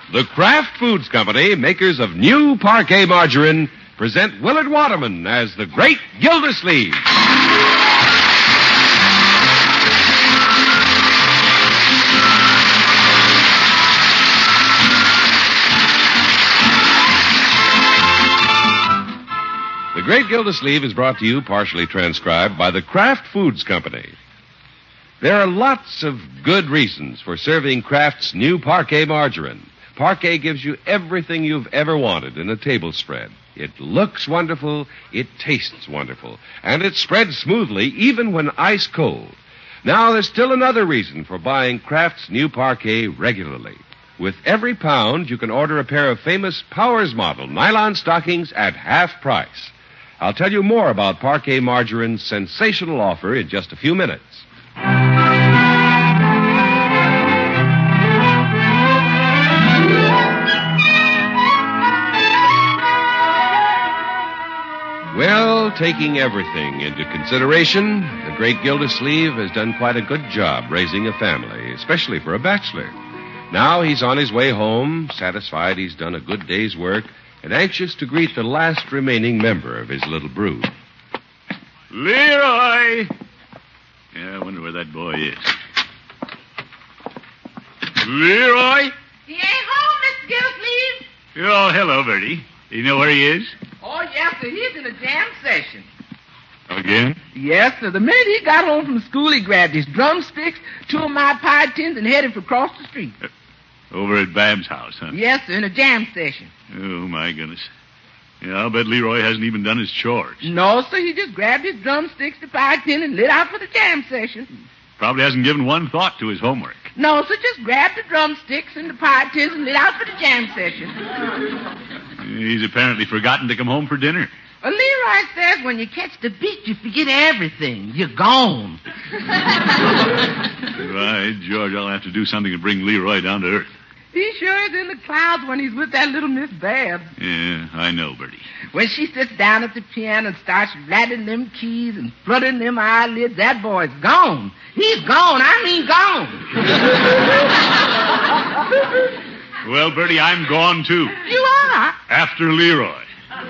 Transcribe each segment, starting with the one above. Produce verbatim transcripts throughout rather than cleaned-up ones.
The Kraft Foods Company, makers of new Parquet margarine, present Willard Waterman as the Great Gildersleeve. The Great Gildersleeve is brought to you, partially transcribed, by the Kraft Foods Company. There are lots of good reasons for serving Kraft's new Parquet margarine. Parquet gives you everything you've ever wanted in a table spread. It looks wonderful, it tastes wonderful, and it spreads smoothly even when ice cold. Now, there's still another reason for buying Kraft's new Parquet regularly. With every pound, you can order a pair of famous Powers model nylon stockings at half price. I'll tell you more about Parquet margarine's sensational offer in just a few minutes. Well, taking everything into consideration, the Great Gildersleeve has done quite a good job raising a family, especially for a bachelor. Now he's on his way home, satisfied he's done a good day's work, and anxious to greet the last remaining member of his little brood. Leroy! Yeah, I wonder where that boy is. Leroy? He ain't home, Mister Gildersleeve. Oh, hello, Bertie. You know where he is? Oh, yes, sir. He's in a jam session. Again? Yes, sir. The minute he got home from school, he grabbed his drumsticks, two of my pie tins, and headed for across the street. Uh, over at Bab's house, huh? Yes, sir, in a jam session. Oh, my goodness. Yeah, I'll bet Leroy hasn't even done his chores. No, sir. He just grabbed his drumsticks, the pie tin, and lit out for the jam session. Probably hasn't given one thought to his homework. No, sir. Just grabbed the drumsticks and the pie tins and lit out for the jam session. He's apparently forgotten to come home for dinner. Well, Leroy says when you catch the beat, you forget everything. You're gone. Right, George, I'll have to do something to bring Leroy down to earth. He sure is in the clouds when he's with that little Miss Babs. Yeah, I know, Bertie. When she sits down at the piano and starts rattling them keys and fluttering them eyelids, that boy's gone. He's gone. I mean gone. Well, Bertie, I'm gone, too. You are? After Leroy.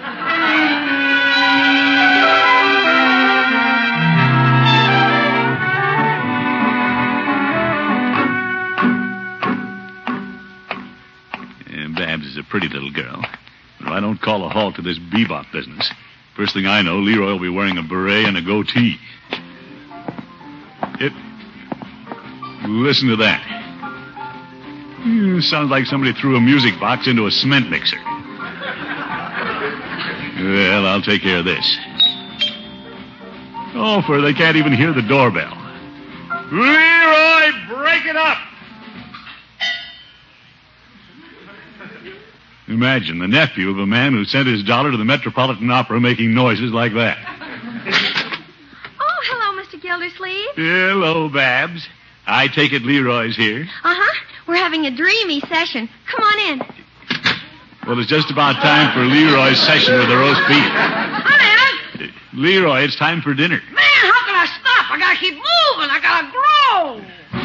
Babs is a pretty little girl. But if I don't call a halt to this bebop business, first thing I know, Leroy will be wearing a beret and a goatee. It... Listen to that. Hmm, sounds like somebody threw a music box into a cement mixer. Well, I'll take care of this. Oh, for they can't even hear the doorbell. Leroy, break it up! Imagine the nephew of a man who sent his daughter to the Metropolitan Opera making noises like that. Oh, hello, Mister Gildersleeve. Hello, Babs. I take it Leroy's here. Uh-huh. We're having a dreamy session. Come on in. Well, it's just about time for Leroy's session with the roast beef. Honey, Leroy, it's time for dinner. man, how can I stop? I gotta keep moving. I gotta grow.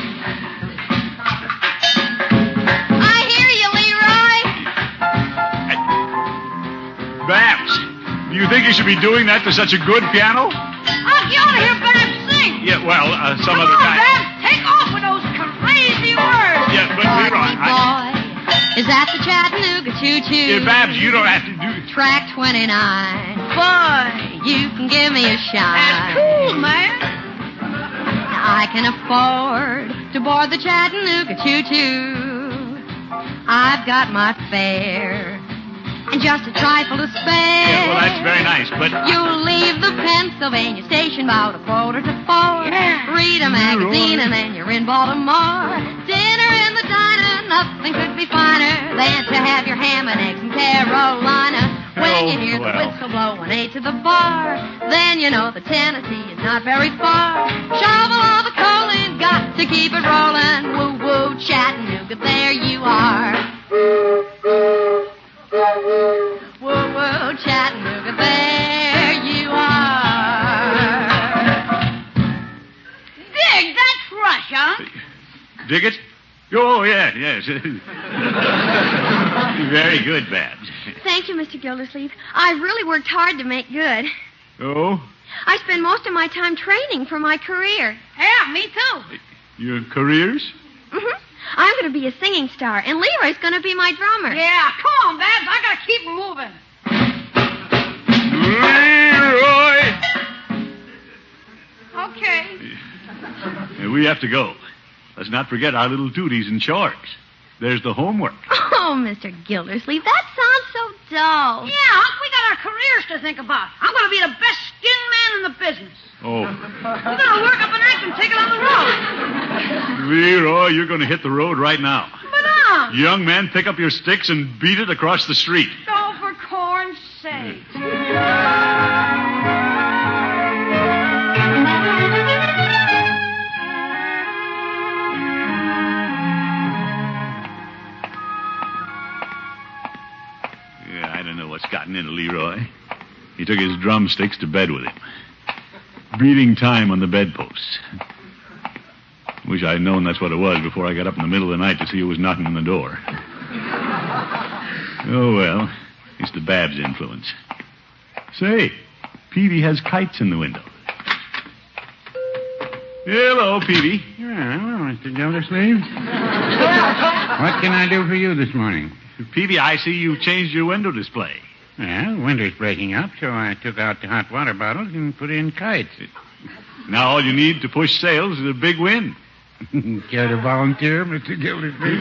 Babs, do you think you should be doing that to such a good piano? Oh, you ought to hear Babs sing. Yeah, well, uh, some Come other on, time. Babs, take off with those crazy words. Yeah, but Leroy, I... Boy, is that the Chattanooga choo-choo? Yeah, Babs, you don't have to do... Track twenty-nine. Boy, you can give me a shot. That's cool, man. I can afford to board the Chattanooga choo-choo. I've got my fare and just a trifle to spare. Yeah, well, that's very nice, but... You'll leave the Pennsylvania station about a quarter to four. Yeah. Read a magazine and then you're in Baltimore. Dinner in the diner, nothing could be finer than to have your ham and eggs in Carolina. When Oh, you hear well. the whistle blow and eight to the bar, then you know the Tennessee is not very far. Shovel all the coal in, got to keep it rolling. Woo woo, Chattanooga, there you are. Woo woo, Chattanooga, there you are. Dig, that's Rush, huh? Dig it? Oh, yeah, yes. Very good, Babs. Thank you, Mister Gildersleeve. I've really worked hard to make good. Oh? I spend most of my time training for my career. Yeah, me too. Your careers? Mm-hmm. I'm going to be a singing star, and Leroy's going to be my drummer. Yeah, come on, Babs. I got to keep moving. Leroy! Okay. We have to go. Let's not forget our little duties and chores. There's the homework. Oh, Mister Gildersleeve, that sounds so dull. Yeah, Unc, we got our careers to think about. I'm going to be the best skin man in the business. Oh. We're going to work up an act and take it on the road. Leroy, you're going to hit the road right now. But, Unc. Young man, pick up your sticks and beat it across the street. Oh, for corn's sake. What's gotten into Leroy? He took his drumsticks to bed with him. Beating time on the bedpost. Wish I'd known that's what it was before I got up in the middle of the night to see who was knocking on the door. Oh, well. It's the Babs influence. Say, Peavy has kites in the window. Hello, Peavy. Hello, Mister Gildersleeve. What can I do for you this morning? Peavy, I see you've changed your window display. Well, winter's breaking up, so I took out the hot water bottles and put in kites. Now all you need to push sails is a big wind. Care to volunteer, Mister Gildersleeve?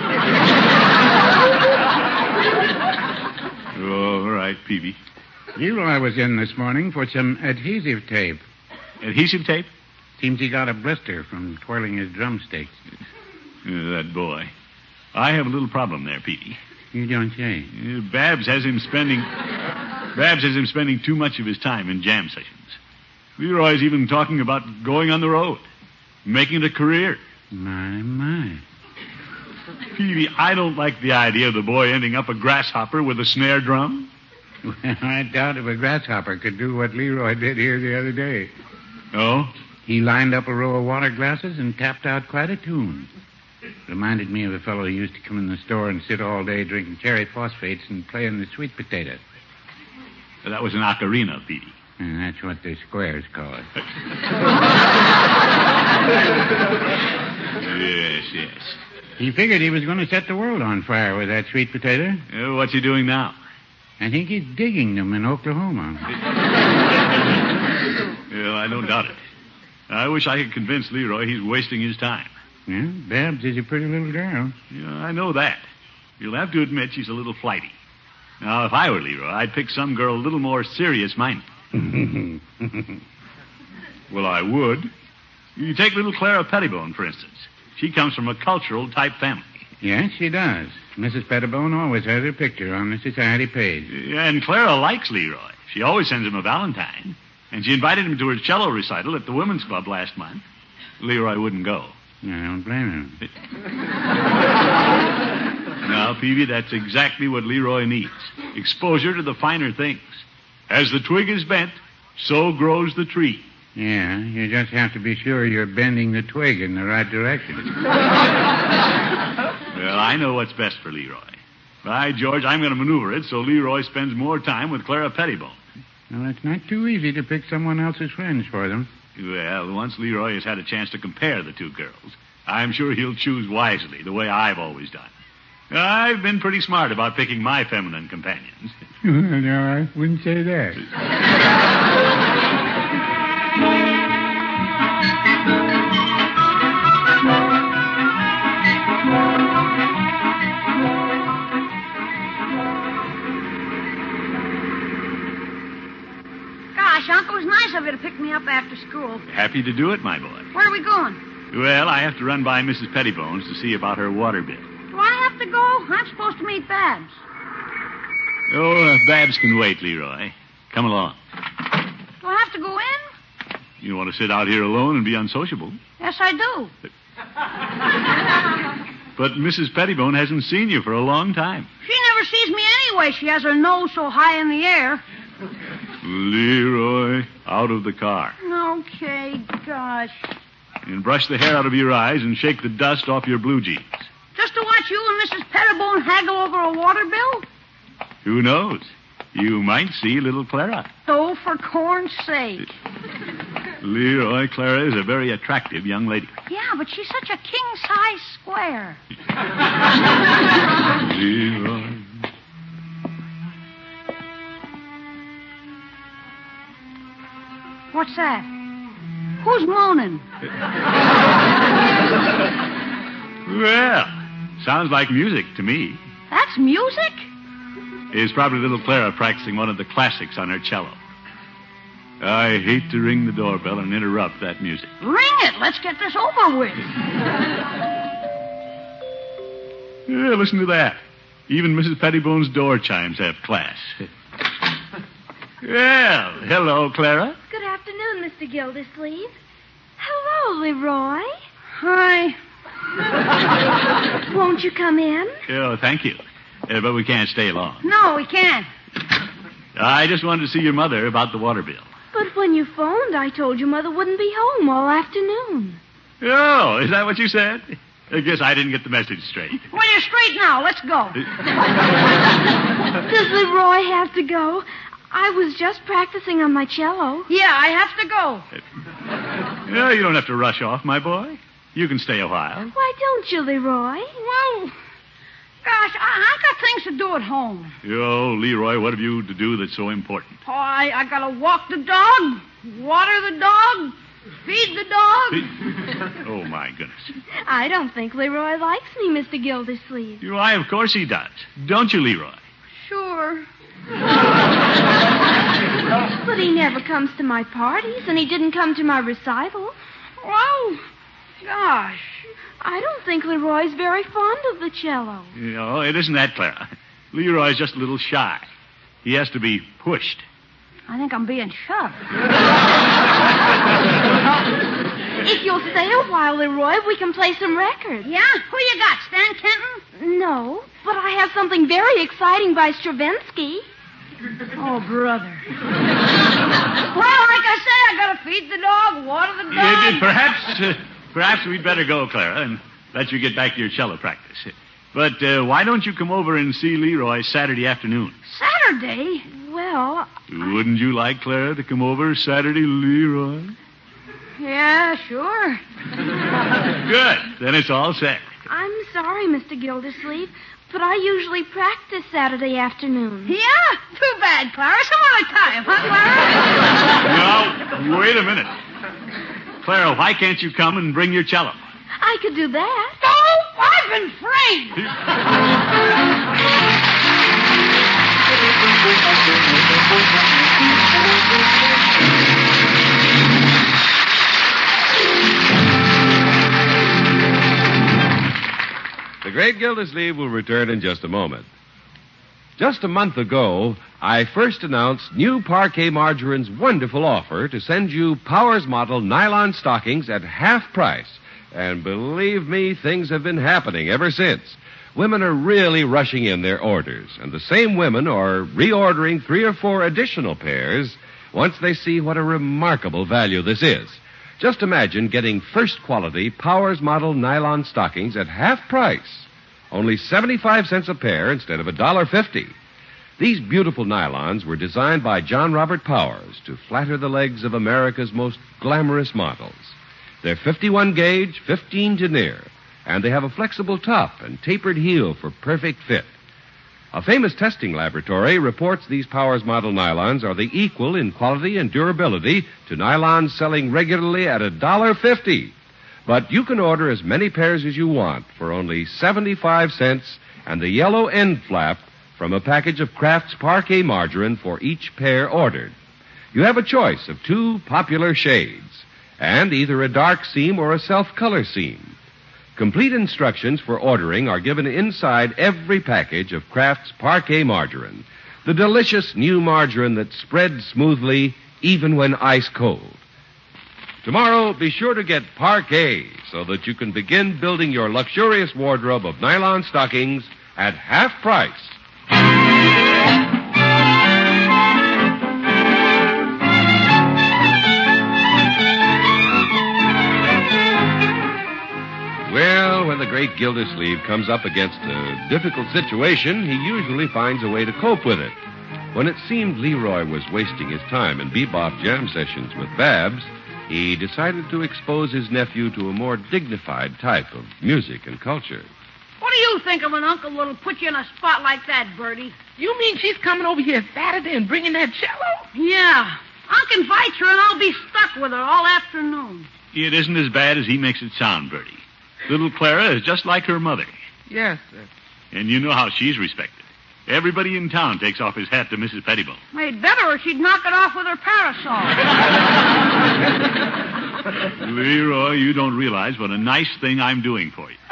All right, Peavy. Leroy was in this morning for some adhesive tape. Adhesive tape? Seems he got a blister from twirling his drumsticks. Uh, that boy. I have a little problem there, Peavy. You don't say. Uh, Babs has him spending... Babs has him spending too much of his time in jam sessions. Leroy's even talking about going on the road. Making it a career. My, my. Peavy, I don't like the idea of the boy ending up a grasshopper with a snare drum. Well, I doubt if a grasshopper could do what Leroy did here the other day. Oh? He lined up a row of water glasses and tapped out quite a tune. Reminded me of a fellow who used to come in the store and sit all day drinking cherry phosphates and playing the sweet potato. That was an ocarina, Peavy. And that's what the squares call it. Yes, yes. He figured he was going to set the world on fire with that sweet potato. Uh, what's he doing now? I think he's digging them in Oklahoma. Well, I don't doubt it. I wish I could convince Leroy he's wasting his time. Yeah, Babs is a pretty little girl. Yeah, I know that. You'll have to admit she's a little flighty. Now, if I were Leroy, I'd pick some girl a little more serious-minded. Well, I would. You take little Clara Pettibone, for instance. She comes from a cultural-type family. Yes, she does. Missus Pettibone always has her picture on the society page. Yeah, and Clara likes Leroy. She always sends him a valentine. And she invited him to her cello recital at the Women's Club last month. Leroy wouldn't go. I don't blame him. Now, Peavy, that's exactly what Leroy needs. Exposure to the finer things. As the twig is bent, so grows the tree. Yeah, you just have to be sure you're bending the twig in the right direction. Well, I know what's best for Leroy. By George, I'm going to maneuver it so Leroy spends more time with Clara Pettibone. Well, it's not too easy to pick someone else's friends for them. Well, once Leroy has had a chance to compare the two girls, I'm sure he'll choose wisely, the way I've always done. I've been pretty smart about picking my feminine companions. No, I wouldn't say that. Gosh, Uncle, it was nice of you to pick me up after school. Happy to do it, my boy. Where are we going? Well, I have to run by Missus Pettibone's to see about her water bill. Do I have to go? I'm supposed to meet Babs. Oh, uh, Babs can wait, Leroy. Come along. Do I have to go in? You want to sit out here alone and be unsociable. Yes, I do. But Missus Pettibone hasn't seen you for a long time. She never sees me anyway. She has her nose so high in the air. Leroy, out of the car. Okay, gosh. And brush the hair out of your eyes and shake the dust off your blue jeans. Just to watch you and Missus Pettibone haggle over a water bill? Who knows? You might see little Clara. Oh, for corn's sake. Leroy, Clara is a very attractive young lady. Yeah, but she's such a king-size square. Leroy. What's that? Who's moaning? Well, sounds like music to me. That's music? It's probably little Clara practicing one of the classics on her cello. I hate to ring the doorbell and interrupt that music. Ring it. Let's get this over with. Yeah, listen to that. Even Missus Pettibone's door chimes have class. Well, hello, Clara. Good afternoon, Mister Gildersleeve. Hello, Leroy. Hi. Won't you come in? Oh, thank you. Uh, but we can't stay long. No, we can't. I just wanted to see your mother about the water bill. But when you phoned, I told you Mother wouldn't be home all afternoon. Oh, is that what you said? I guess I didn't get the message straight. Well, you're straight now. Let's go. Does Leroy have to go? I was just practicing on my cello. Yeah, I have to go. No, you don't have to rush off, my boy. You can stay a while. Why don't you, Leroy? Well, gosh, I, I got things to do at home. Oh, Leroy, what have you to do that's so important? Oh, I, I gotta walk the dog, water the dog, feed the dog. Oh, my goodness. I don't think Leroy likes me, Mister Gildersleeve. You, why, of course he does. Don't you, Leroy? Sure. But he never comes to my parties, and he didn't come to my recital. Well, gosh. I don't think Leroy's very fond of the cello. No, it isn't that, Clara. Leroy's just a little shy. He has to be pushed. I think I'm being shoved. If you'll stay a while, Leroy, we can play some records. Yeah? Who you got, Stan Kenton? No, but I have something very exciting by Stravinsky. Oh, brother. Well, like I said, I gotta feed the dog, water the dog. Uh, perhaps, uh, perhaps we'd better go, Clara, and let you get back to your cello practice. But uh, why don't you come over and see Leroy Saturday afternoon? Saturday? Well, Wouldn't you like, Clara, to come over Saturday, Leroy? Yeah, sure. Good. Then it's all set. I'm sorry, Mister Gildersleeve, but I usually practice Saturday afternoon. Yeah? Too bad, Clara. Some other time, huh, Clara? No, wait a minute. Clara, why can't you come and bring your cello? I could do that. Oh, I've been framed. The Great Gildersleeve will return in just a moment. Just a month ago, I first announced new Parquet Margarine's wonderful offer to send you Powers Model nylon stockings at half price. And believe me, things have been happening ever since. Women are really rushing in their orders, and the same women are reordering three or four additional pairs once they see what a remarkable value this is. Just imagine getting first-quality Powers Model nylon stockings at half price, only seventy-five cents a pair instead of one dollar fifty. These beautiful nylons were designed by John Robert Powers to flatter the legs of America's most glamorous models. They're fifty-one gauge, fifteen denier, and they have a flexible top and tapered heel for perfect fit. A famous testing laboratory reports these Powers Model nylons are the equal in quality and durability to nylons selling regularly at one dollar fifty. But you can order as many pairs as you want for only seventy-five cents and the yellow end flap from a package of Kraft's Parquet Margarine for each pair ordered. You have a choice of two popular shades and either a dark seam or a self-color seam. Complete instructions for ordering are given inside every package of Kraft's Parquet Margarine, the delicious new margarine that spreads smoothly even when ice cold. Tomorrow, be sure to get Parquet so that you can begin building your luxurious wardrobe of nylon stockings at half price. when the great Gildersleeve comes up against a difficult situation, he usually finds a way to cope with it. When it seemed Leroy was wasting his time in bebop jam sessions with Babs, he decided to expose his nephew to a more dignified type of music and culture. What do you think of an uncle that'll put you in a spot like that, Bertie? You mean she's coming over here Saturday and bringing that cello? Yeah. Unc invites her, and I'll be stuck with her all afternoon. It isn't as bad as he makes it sound, Bertie. Little Clara is just like her mother. Yes, sir. And you know how she's respected. Everybody in town takes off his hat to Missus Pettibone. They'd better or she'd knock it off with her parasol. Leroy, you don't realize what a nice thing I'm doing for you.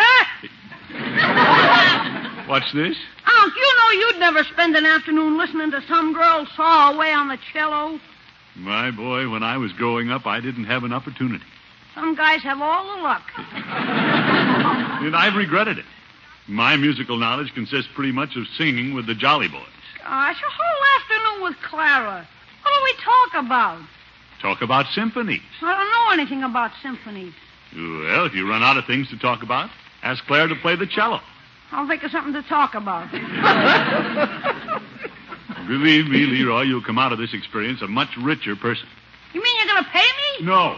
What's this? Unc, you know you'd never spend an afternoon listening to some girl saw away on the cello. My boy, when I was growing up, I didn't have an opportunity. Some guys have all the luck. And I've regretted it. My musical knowledge consists pretty much of singing with the Jolly Boys. Gosh, a whole afternoon with Clara. What do we talk about? Talk about symphonies. I don't know anything about symphonies. Well, if you run out of things to talk about, ask Claire to play the cello. I'll think of something to talk about. Believe me, Leroy, you'll come out of this experience a much richer person. You mean you're going to pay me? No.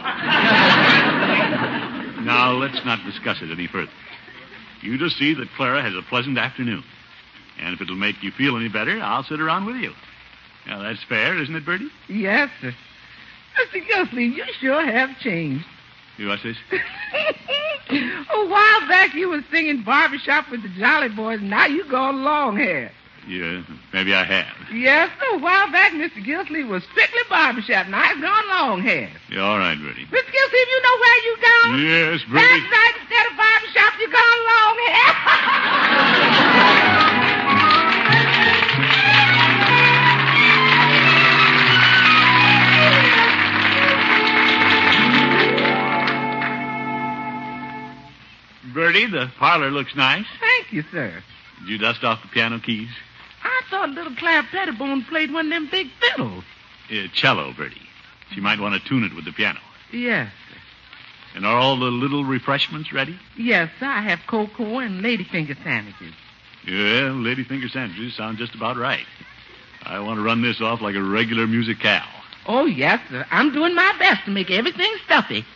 Now, let's not discuss it any further. You just see that Clara has a pleasant afternoon. And if it'll make you feel any better, I'll sit around with you. Now, that's fair, isn't it, Bertie? Yes, sir. Mister Gildersleeve, you sure have changed. You what's this? A while back you was singing barbershop with the Jolly Boys, and now you gone long hair. Yeah, maybe I have. Yes, sir. A while back Mister Gildersleeve was strictly barbershop, now he's gone long hair. Yeah, all right, Bertie. Mister Gildersleeve, you know where you gone? Yes, Bertie. That's right. Instead of barbershop, you gone long hair. Bertie, the parlor looks nice. Thank you, sir. Did you dust off the piano keys? I thought little Clara Pettibone played one of them big fiddles. Uh, cello, Bertie. She might want to tune it with the piano. Yes, sir. And are all the little refreshments ready? Yes, sir. I have cocoa and ladyfinger sandwiches. Yeah, ladyfinger sandwiches sound just about right. I want to run this off like a regular musicale. Oh, yes, sir. I'm doing my best to make everything stuffy.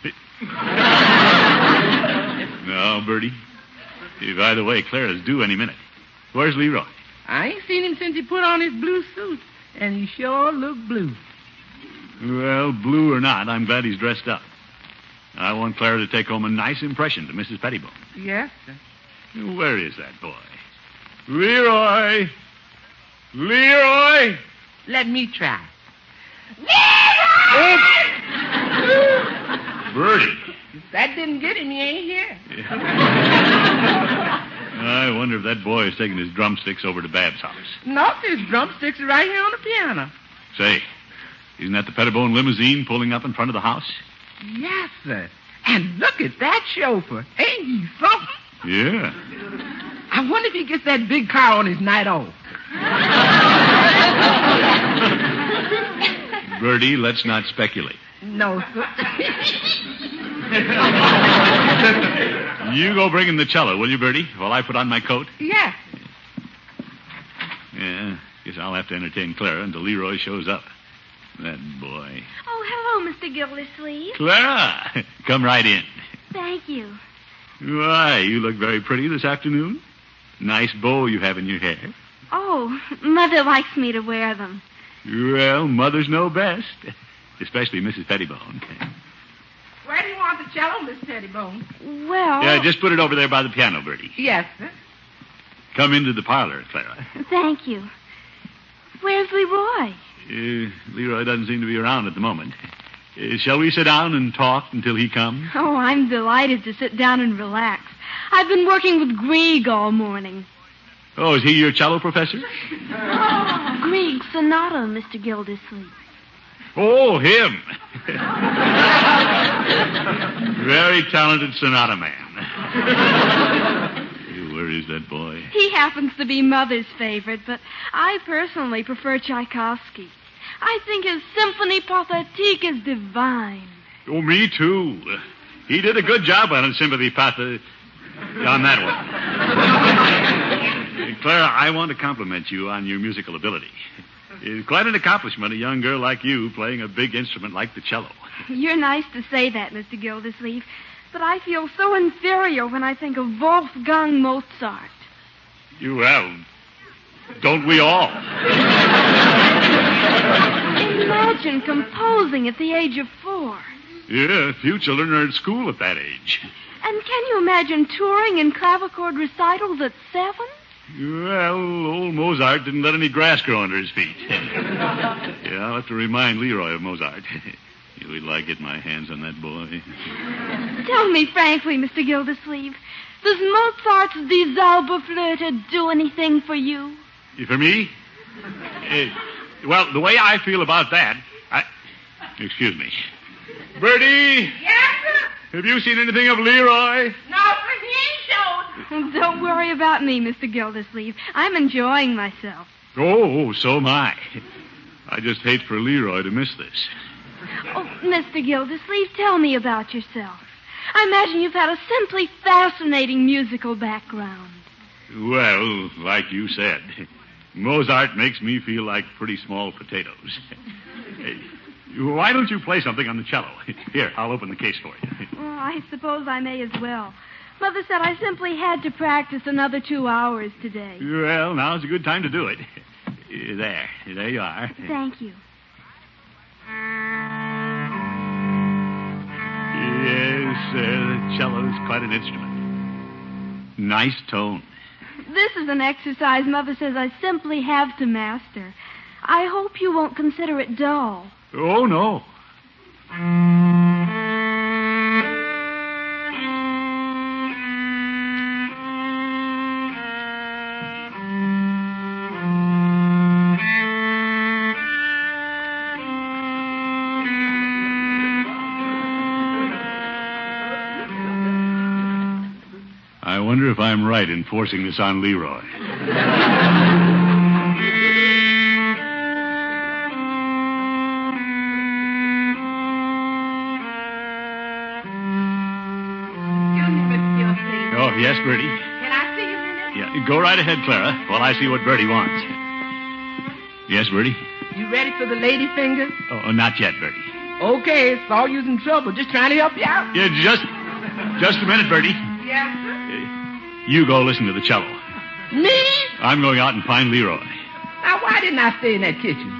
No, Bertie. Hey, by the way, Clara's due any minute. Where's Leroy? I ain't seen him since he put on his blue suit, and he sure looked blue. Well, blue or not, I'm glad he's dressed up. I want Clara to take home a nice impression to Missus Pettibone. Yes, sir. Where is that boy? Leroy! Leroy! Let me try. Bertie! If that didn't get him, he ain't here. I wonder if that boy is taking his drumsticks over to Bab's house. No, his drumsticks are right here on the piano. Say, isn't that the Pettibone limousine pulling up in front of the house? Yes, sir. And look at that chauffeur. Ain't he something? Yeah. I wonder if he gets that big car on his night off. Bertie, let's not speculate. No, sir. You go bring in the cello, will you, Bertie, while I put on my coat? Yes. Yeah, guess I'll have to entertain Clara until Leroy shows up. That boy. Oh, hello, Mister Gildersleeve. Clara, come right in. Thank you. Why, you look very pretty this afternoon. Nice bow you have in your hair. Oh, Mother likes me to wear them. Well, mothers know best, especially Missus Pettibone. Where do you want the cello, Miss Pettibone? Well... Yeah, just put it over there by the piano, Bertie. Yes, sir. Come into the parlor, Clara. Thank you. Where's Leroy? Uh, Leroy doesn't seem to be around at the moment. Uh, shall we sit down and talk until he comes? Oh, I'm delighted to sit down and relax. I've been working with Grieg all morning. Oh, is he your cello professor? Grieg Sonata, Mister Gildersleeve. Oh, him. Very talented sonata man. Where is that boy? He happens to be Mother's favorite, but I personally prefer Tchaikovsky. I think his Symphonie Pathétique is divine. Oh, me too. He did a good job on his Sympathy Pathétique. On that one. Clara, I want to compliment you on your musical ability. It's quite an accomplishment, a young girl like you playing a big instrument like the cello. You're nice to say that, Mister Gildersleeve, but I feel so inferior when I think of Wolfgang Mozart. You, well, don't we all? Imagine composing at the age of four. Yeah, few children are at school at that age. And can you imagine touring in clavichord recitals at seven? Well, old Mozart didn't let any grass grow under his feet. Yeah, I'll have to remind Leroy of Mozart. We'd like get my hands on that boy. Tell me frankly, Mister Gildersleeve, does Mozart's Die Zauberflöte do anything for you? For me? Uh, well, the way I feel about that, I... Excuse me. Bertie! Yes, sir? Have you seen anything of Leroy? No, sir, he ain't showed. Don't worry about me, Mister Gildersleeve. I'm enjoying myself. Oh, so am I. I just hate for Leroy to miss this. Oh, Mister Gildersleeve, tell me about yourself. I imagine you've had a simply fascinating musical background. Well, like you said, Mozart makes me feel like pretty small potatoes. Hey, why don't you play something on the cello? Here, I'll open the case for you. Oh, I suppose I may as well. Mother said I simply had to practice another two hours today. Well, now's a good time to do it. There, there you are. Thank you. Yes, uh, the cello's quite an instrument. Nice tone. This is an exercise Mother says I simply have to master. I hope you won't consider it dull. Oh, no. I wonder if I'm right in forcing this on Leroy. Oh, yes, Bertie. Can I see you a minute? Yeah, go right ahead, Clara, while I see what Bertie wants. Yes, Bertie? You ready for the lady finger? Oh, not yet, Bertie. Okay, saw you's in trouble. Just trying to help you out. Yeah, just, just a minute, Bertie. Yes, sir. You go listen to the cello. Me? I'm going out and find Leroy. Now, why didn't I stay in that kitchen?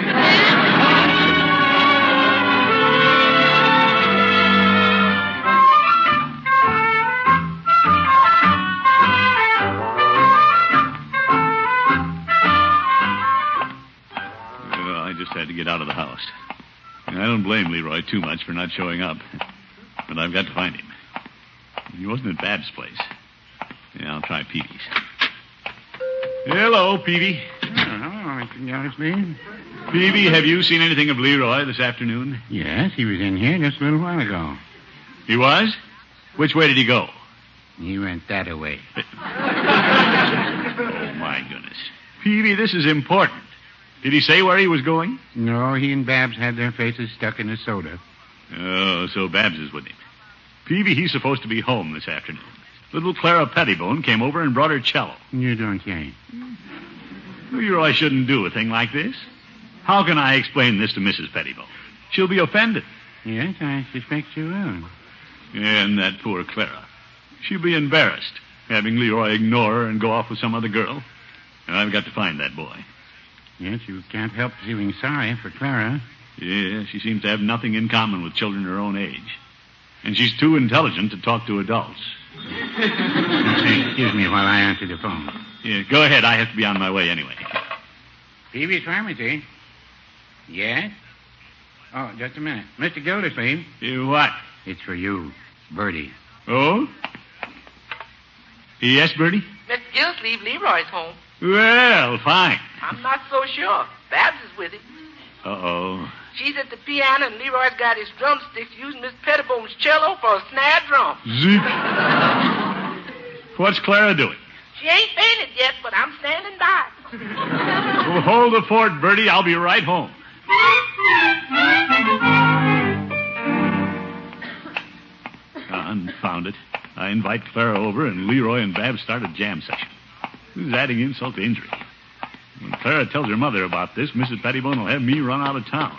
Well, I just had to get out of the house. And I don't blame Leroy too much for not showing up. But I've got to find him. He wasn't at Bab's place. Yeah, I'll try Peavy's. Hello, Peavy. Oh, hello, Mister Gildersleeve. Peavy, have you seen anything of Leroy this afternoon? Yes, he was in here just a little while ago. He was? Which way did he go? He went that away. Oh, my goodness. Peavy, this is important. Did he say where he was going? No, he and Babs had their faces stuck in a soda. Oh, so Babs is with him. Peavy, he's supposed to be home this afternoon. Little Clara Pettibone came over and brought her cello. You don't say. Leroy shouldn't do a thing like this. How can I explain this to Missus Pettibone? She'll be offended. Yes, I suspect you will. And that poor Clara. She'll be embarrassed, having Leroy ignore her and go off with some other girl. And I've got to find that boy. Yes, you can't help feeling sorry for Clara. Yeah, she seems to have nothing in common with children her own age. And she's too intelligent to talk to adults. Excuse me while I answer the phone. Yeah, go ahead. I have to be on my way anyway. Peavy's Pharmacy. Yes? Oh, just a minute. Mister Gildersleeve. Uh, what? It's for you, Bertie. Oh? Yes, Bertie? Mister Gildersleeve, Leroy's home. Well, fine. I'm not so sure. Babs is with him. Uh-oh. She's at the piano, and Leroy's got his drumsticks using Miss Pettibone's cello for a snare drum. Zip. What's Clara doing? She ain't fainted yet, but I'm standing by. Well, hold the fort, Bertie. I'll be right home. Confound it. I I invite Clara over, and Leroy and Babs start a jam session. Who's adding insult to injury? When Clara tells her mother about this, Missus Pettibone will have me run out of town.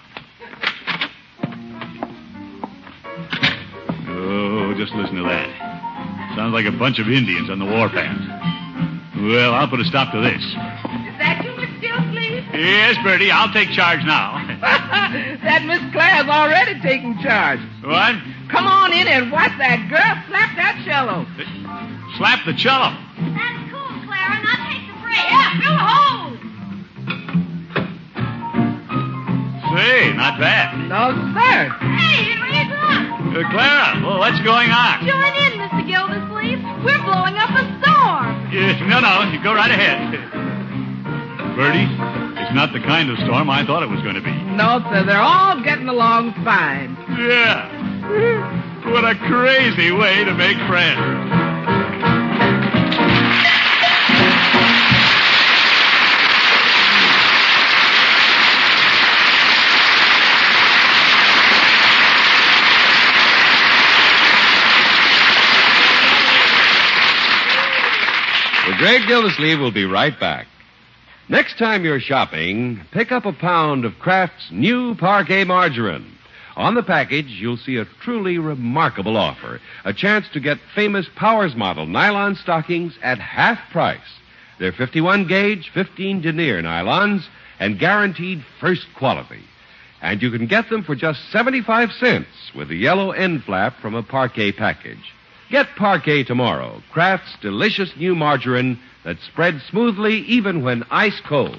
Oh, just listen to that. Sounds like a bunch of Indians on the warpath. Well, I'll put a stop to this. Is that you, Mister Gildersleeve? Yes, Bertie, I'll take charge now. That Miss Claire's already taking charge. What? Come on in and watch that girl slap that cello. Slap the cello. That's cool, Clara. Now take the break. Yeah, fill the hose. Say, not bad. No, sir. Hey, here he comes. Uh, Clara, well, what's going on? Join in, Mister Gildersleeve. We're blowing up a storm. Uh, no, no, you go right ahead. Bertie, it's not the kind of storm I thought it was going to be. No, sir. They're all getting along fine. Yeah. What a crazy way to make friends. The Great Gildersleeve will be right back. Next time you're shopping, pick up a pound of Kraft's new Parquet margarine. On the package, you'll see a truly remarkable offer, a chance to get famous Powers model nylon stockings at half price. They're fifty-one gauge, fifteen denier nylons, and guaranteed first quality. And you can get them for just seventy-five cents with a yellow end flap from a Parquet package. Get Parquet tomorrow, Kraft's delicious new margarine that spreads smoothly even when ice cold.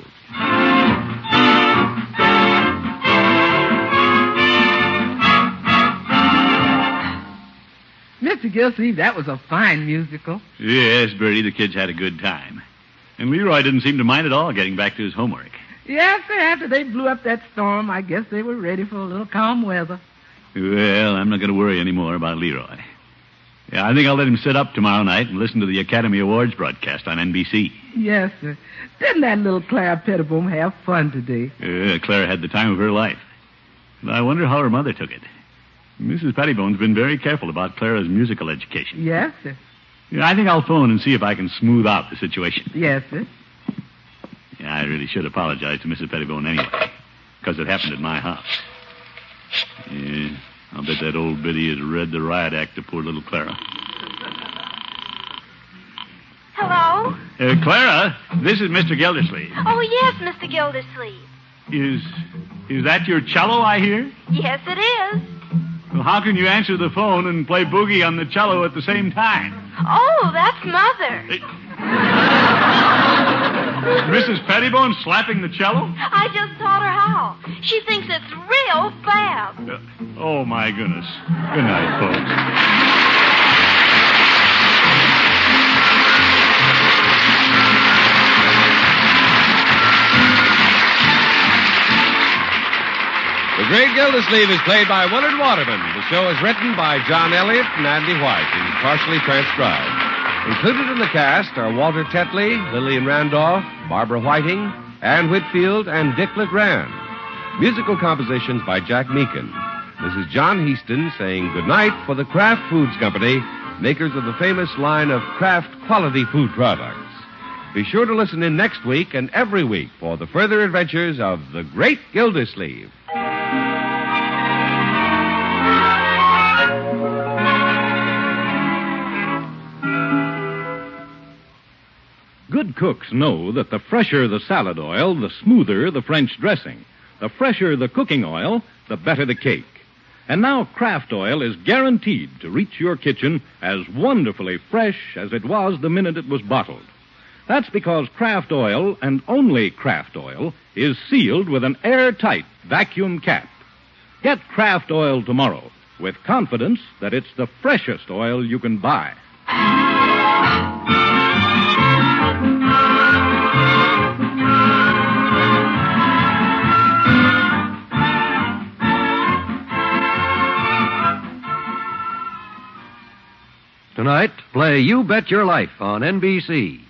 Mister Gildersleeve, that was a fine musical. Yes, Bertie, the kids had a good time. And Leroy didn't seem to mind at all getting back to his homework. Yes, sir. After they blew up that storm, I guess they were ready for a little calm weather. Well, I'm not going to worry any more about Leroy. Yeah, I think I'll let him sit up tomorrow night and listen to the Academy Awards broadcast on N B C. Yes, sir. Didn't that little Clara Pettibone have fun today? Uh, Clara had the time of her life. But I wonder how her mother took it. Missus Pettibone's been very careful about Clara's musical education. Yes, sir. Yeah, I think I'll phone and see if I can smooth out the situation. Yes, sir. Yeah, I really should apologize to Missus Pettibone anyway, because it happened at my house. Yeah, I'll bet that old biddy has read the riot act to poor little Clara. Hello? Uh, Clara, this is Mister Gildersleeve. Oh, yes, Mister Gildersleeve. Is is that your cello I hear? Yes, it is. Well, how can you answer the phone and play boogie on the cello at the same time? Oh, that's Mother. Missus Pettibone slapping the cello? I just taught her how. She thinks it's real fab. Uh, oh, my goodness. Good night, folks. The Great Gildersleeve is played by Willard Waterman. The show is written by John Elliott and Andy White and partially transcribed. Included in the cast are Walter Tetley, Lillian Randolph, Barbara Whiting, Ann Whitfield, and Dick LeGrand. Musical compositions by Jack Meakin. This is John Heaston saying goodnight for the Kraft Foods Company, makers of the famous line of Kraft quality food products. Be sure to listen in next week and every week for the further adventures of the Great Gildersleeve. Good cooks know that the fresher the salad oil, the smoother the French dressing. The fresher the cooking oil, the better the cake. And now Kraft oil is guaranteed to reach your kitchen as wonderfully fresh as it was the minute it was bottled. That's because Kraft oil, and only Kraft oil, is sealed with an airtight vacuum cap. Get Kraft oil tomorrow with confidence that it's the freshest oil you can buy. Tonight, play You Bet Your Life on N B C.